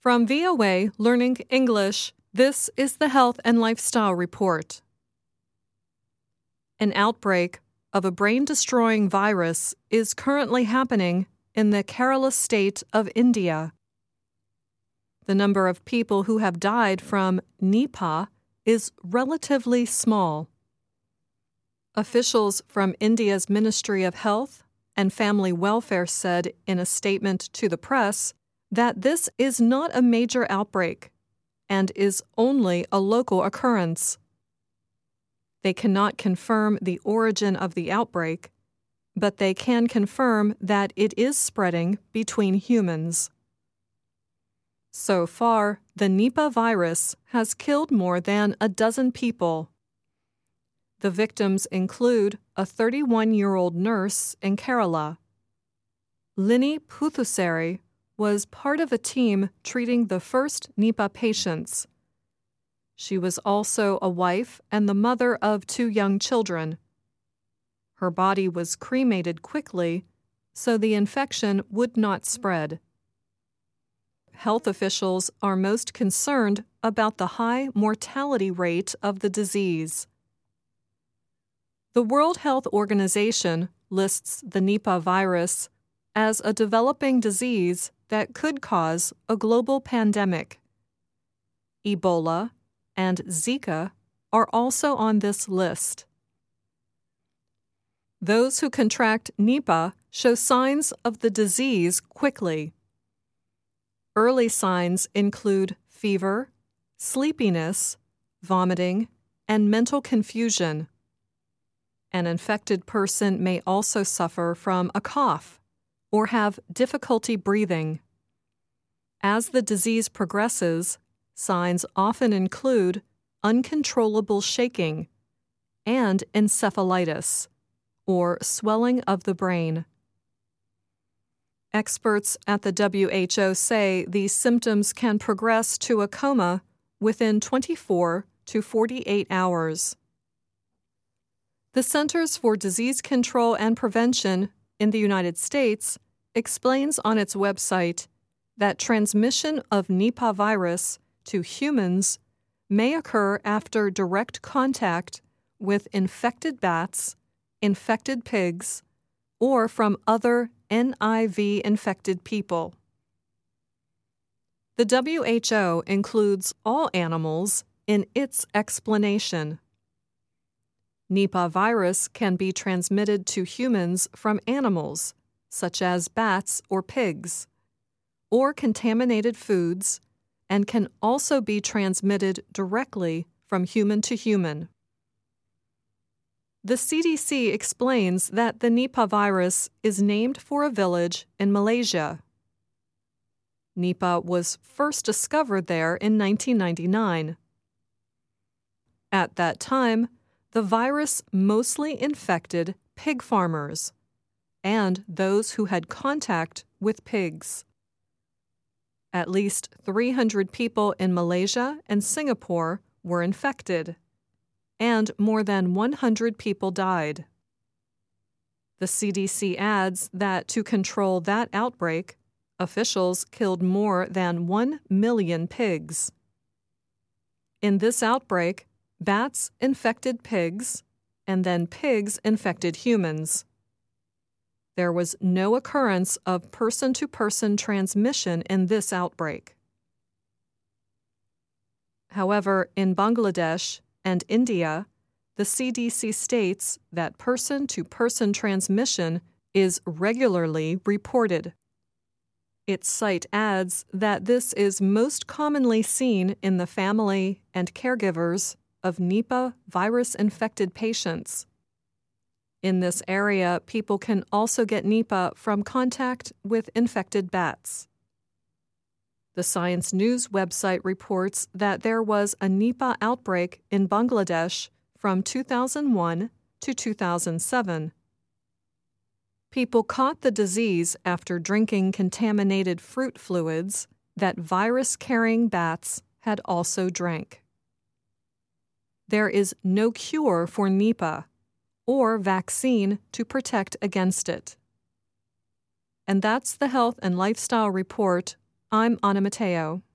From VOA Learning English, this is the Health and Lifestyle Report. An outbreak of a brain-destroying virus is currently happening in the Kerala state of India. The number of people who have died from Nipah is relatively small. Officials from India's Ministry of Health and Family Welfare said in a statement to the press that this is not a major outbreak and is only a local occurrence. They cannot confirm the origin of the outbreak, but they can confirm that it is spreading between humans. So far, the Nipah virus has killed more than a dozen people. The victims include a 31-year-old nurse in Kerala. Linny Puthusari was part of a team treating the first Nipah patients. She was also a wife and the mother of 2 young children. Her body was cremated quickly so the infection would not spread. Health officials are most concerned about the high mortality rate of the disease. The World Health Organization lists the Nipah virus as a developing disease that could cause a global pandemic. Ebola and Zika are also on this list. Those who contract Nipah show signs of the disease quickly. Early signs include fever, sleepiness, vomiting, and mental confusion. An infected person may also suffer from a cough or have difficulty breathing. As the disease progresses, signs often include uncontrollable shaking and encephalitis, or swelling of the brain. Experts at the WHO say these symptoms can progress to a coma within 24 to 48 hours. The Centers for Disease Control and Prevention in the United States explains on its website that transmission of Nipah virus to humans may occur after direct contact with infected bats, infected pigs, or from other NIV-infected people. The WHO includes all animals in its explanation. Nipah virus can be transmitted to humans from animals, such as bats or pigs, or contaminated foods, and can also be transmitted directly from human to human. The CDC explains that the Nipah virus is named for a village in Malaysia. Nipah was first discovered there in 1999. At that time, the virus mostly infected pig farmers and those who had contact with pigs. At least 300 people in Malaysia and Singapore were infected, and more than 100 people died. The CDC adds that to control that outbreak, officials killed more than 1 million pigs. In this outbreak, bats infected pigs, and then pigs infected humans. There was no occurrence of person-to-person transmission in this outbreak. However, in Bangladesh and India, the CDC states that person-to-person transmission is regularly reported. Its site adds that this is most commonly seen in the family and caregivers of Nipah virus-infected patients. In this area, people can also get Nipah from contact with infected bats. The Science News website reports that there was a Nipah outbreak in Bangladesh from 2001 to 2007. People caught the disease after drinking contaminated fruit fluids that virus-carrying bats had also drank. There is no cure for Nipah or vaccine to protect against it. And that's the Health and Lifestyle Report. I'm Anna Mateo.